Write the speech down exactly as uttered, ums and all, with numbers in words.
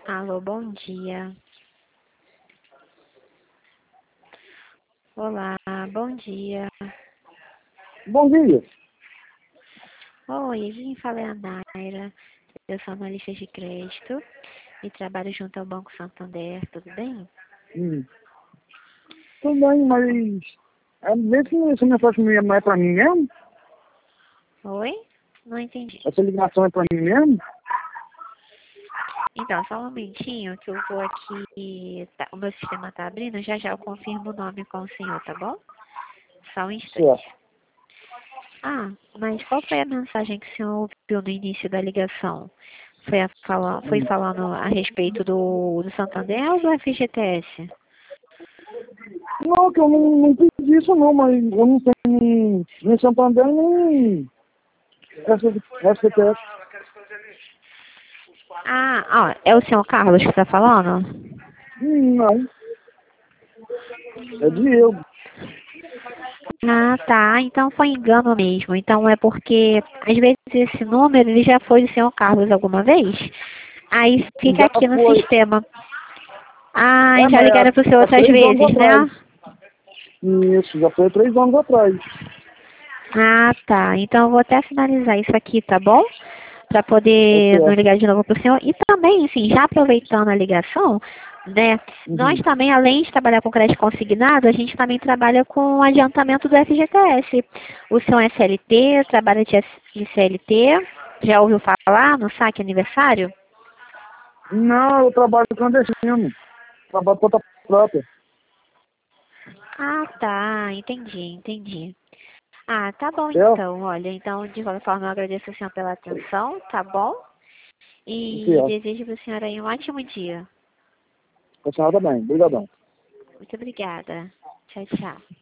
Alô, bom dia. Olá, bom dia. Bom dia. Oi, quem fala é a Naira. Eu sou analista de crédito e trabalho junto ao Banco Santander, tudo bem? Hum. Tudo bem, mas é, vê se essa mensagem não é para mim mesmo? Oi? Não entendi. Essa ligação é para mim mesmo? Então, só um momentinho que eu vou aqui. Tá, o meu sistema tá abrindo, já já eu confirmo o nome com o senhor, tá bom? Só um Certo. instante. Ah, mas qual foi a mensagem que o senhor ouviu no início da ligação? Foi, a fala, foi Hum. falando a respeito do, do Santander ou do F G T S? Não, que eu não, não pedi isso não, mas eu não tenho nem Santander nem S T S. Ah, ó, é o senhor Carlos que está falando? Hum, não, é de eu. Ah, tá. Então foi engano mesmo. Então é porque, às vezes, esse número ele já foi do senhor Carlos alguma vez. Aí fica Já aqui no foi. sistema. Ah, É, já mas ligaram para o senhor há, há outras três anos vezes, atrás. né? Isso, já foi há três anos atrás. Ah, tá. Então eu vou até finalizar isso aqui, tá bom? Para Tá poder não certo. ligar de novo para o senhor. E também, assim, já aproveitando a ligação, né? Nós Uhum. também, além de trabalhar com crédito consignado, a gente também trabalha com adiantamento do F G T S. O senhor é C L T, trabalha de S- de C L T, já ouviu falar no saque aniversário? Não, eu trabalho clandestino. Trabalho por conta própria. Ah, tá. Entendi, entendi. Ah, tá bom Certo? então. Olha, então, de qualquer forma, eu agradeço ao senhor pela atenção, tá bom? E Certo. desejo para o senhor aí um ótimo dia. A senhora tá bem. Obrigadão. Muito obrigada. Tchau, tchau.